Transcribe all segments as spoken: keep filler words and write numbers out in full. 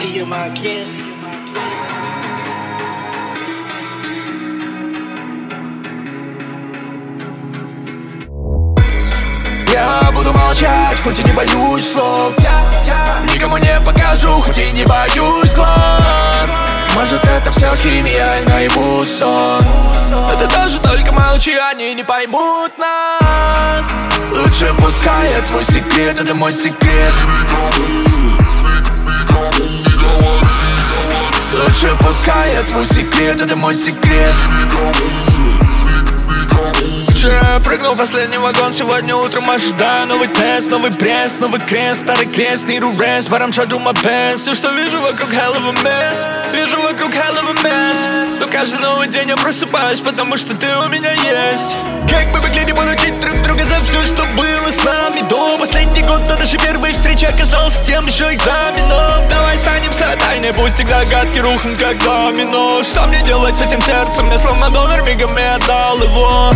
you're my kiss. Я буду молчать, хоть и не боюсь слов. Никому не покажу, хоть и не боюсь глаз. Может, это все химия и наяву сон. Это даже только молчи, они не поймут нас. Лучше пускай это твой секрет, это мой секрет. Лучше пускай это твой секрет, это мой секрет. Вчера я прыгнул в последний вагон, сегодня утром ожидаю новый тест, новый пресс, новый крест, старый крест, need a rest, but I'm trying to do my best. Все, что вижу вокруг hell of a mess, вижу вокруг hell of a mess. Но каждый новый день я просыпаюсь, потому что ты у меня есть. Как мы могли не получить друг друга за все, что было с нами до последний год, но наша первая встреча оказалась тем еще экзаменом. Давай останемся тайной, пусть их загадки рухнут как домино. Что мне делать с этим сердцем? Я словно донор мигом и отдал его.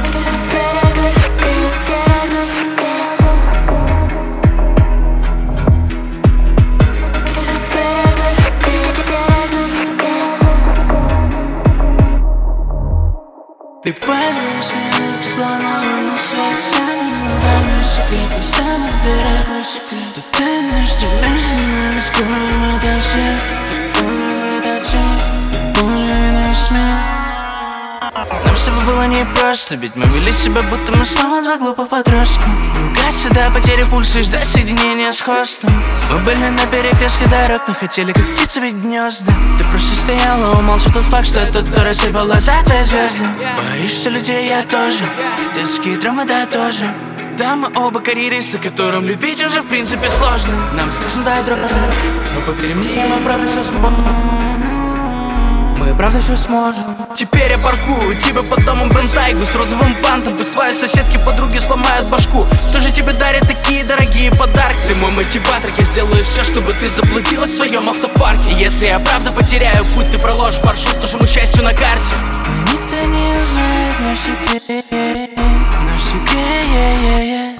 Ты поймешь меня, словно лунный свет. Самый главный секрет и самый дорогой секрет. Ты тайна, что между нами скроем этот свет. Ты этот свет, ты более наш смех. Нам с тобой было непросто, ведь мы вели себя, будто мы снова два глупых подростка. Ругать сюда, потери пульса и ждать соединения с хостом. Мы были на перекрестке дорог, но хотели как птицы видеть гнезда. Ты просто стояла, умолчал тот факт, что это тот, кто рассыпал глаза твои звезды. Боишься людей, я тоже, детские драмы, да, тоже. Да, мы оба карьеристы, которым любить уже в принципе сложно. Нам страшно дать дрожь, но поверь мне, мы правда все сможем. Мы правда все сможем. Теперь я паркую тебя под домом Бронтайгу с розовым бантом. Пусть твои соседки, подруги сломают башку. Кто же тебе дарит такие дорогие подарки? Ты мой мотиватор, я сделаю все, чтобы ты заблудилась в своем автопарке. Если я правда потеряю путь, ты проложишь маршрут нашему счастью на карте. Никто не узнает наш секрет, наш секрет.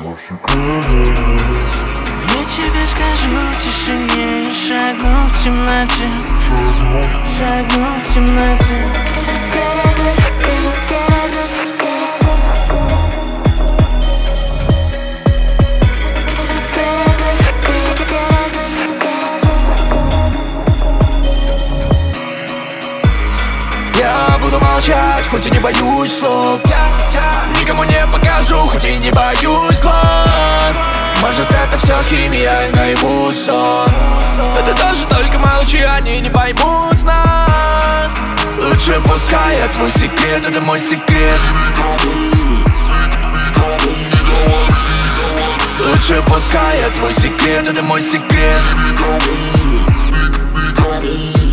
Я тебе скажу в тишине и шагну в темноте. Шагну в темноте. Я буду молчать, хоть и не боюсь слов. Никому не покажу, хоть и не боюсь глаз. Может, это все химия и наяву сон. Это даже только молчи, они не поймут нас. Лучше пускай это твой секрет, это мой секрет. Лучше пускай это твой секрет, это мой секрет.